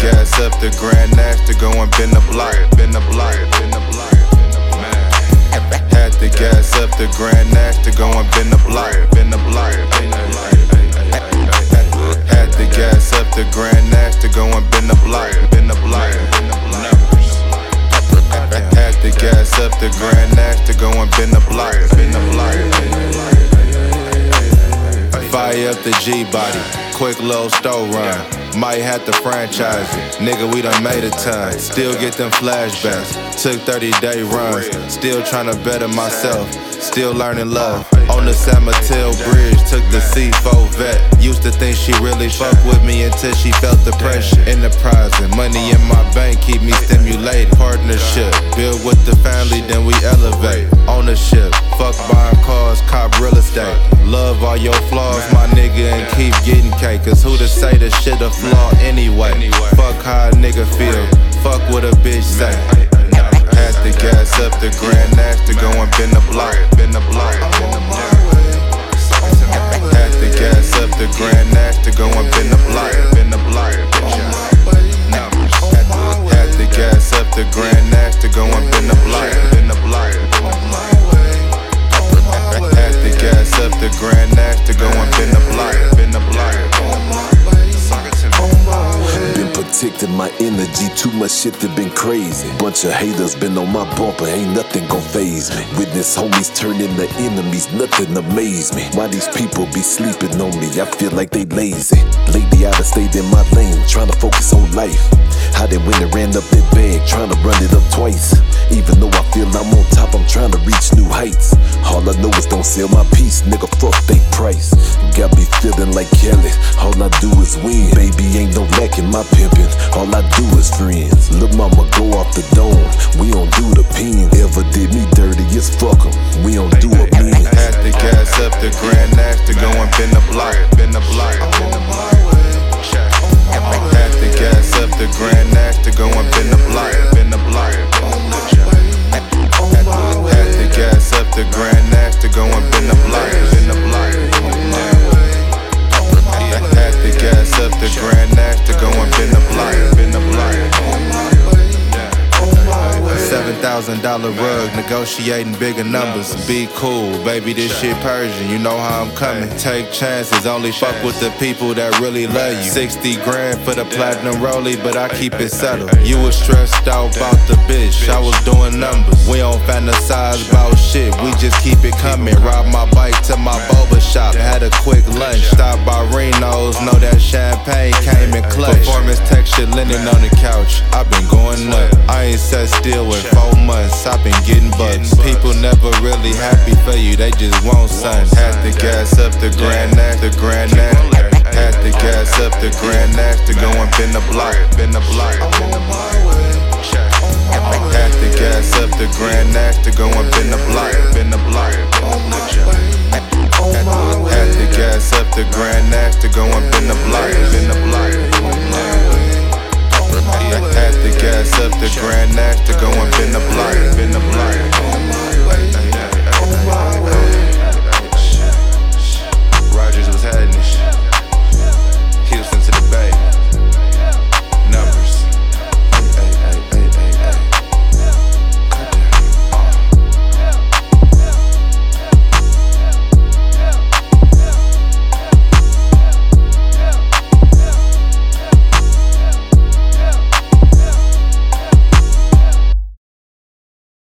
gas up the Grand Nash to go and bend the block. Had to gas up the Grand Nash to go and bend the block. Had to gas up the Grand Nash to go and bend the block. Had to gas up the Grand Nash to go and bend the block. Fire up the G-body, quick little store run. Might have to franchise it, nigga, we done made a ton. Still get them flashbacks, took 30-day runs. Still tryna better myself, still learning love. On the San Mateo Bridge, took the C4 vet. Used to think she really fuck with me until she felt the pressure. Enterprising, money in my bank keep me stimulated. Partnership, build with the family, then we elevate. Ownership, fuck buying cars, cop real estate. Love all your flaws, my nigga, and keep getting cake. Cause who to say the shit a flaw anyway? Fuck how a nigga feel, fuck what a bitch say. Had to gas up the Grand Nash to go and bend the block. Had to gas up the Grand Nash to go and bend the block. Had to gas up the Grand Nash to go and bend the block. Had to gas up the Grand Nash to go and bend the block. Been protecting my energy, too much shit that been crazy. Bunch of haters been on my bumper, ain't nothing gon' faze me. Witness homies turn into enemies, nothing amaze me. Why these people be sleeping on me, I feel like they lazy. Lately I done stayed in my lane, tryna focus on life. I done went and ran up that bag, tryna run it up twice. Even though I feel I'm on top, I'm tryna reach new heights. All I know is don't sell my piece, nigga, fuck they price. Got me feeling like Kelly, all I do is win. Baby, ain't no lack in my pimpin', all I do is friends. Lil' mama go off the dome, we don't do the pen. Ever did me dirty, it's fuck 'em, we don't do a man. Had to gas up the Grand Nash to go and bend the block. Had to gas up the Grand Nash to go and bend the block. Had to gas up the Grand Nash to go and bend the block. Had to gas up the Grand Nash to go and bend the block. $7,000 rug, negotiating bigger numbers. Be cool, baby, this shit Persian, you know how I'm coming. Take chances, only fuck with the people that really love you. 60 grand for the platinum rollie, but I keep it settled. You was stressed out about the bitch, I was doing numbers. We don't fantasize about shit, we just keep it coming. Ride my bike to my boba shop, had a quick lunch. Stop by Reno's, know that champagne came in clutch. Performance texture linen on the couch, I been going nuts. I ain't sat still in 4 months, I've been getting bucks. People never really happy for you, they just want something. Had to gas up the Grand Nash, Had to gas up the Grand Nash to go and bend the block. Had to gas up the Grand Nash to go and bend the block. Had to gas up the Grand Nash to go and bend the block. Had to gas up the Grand Nash to go and bend the block.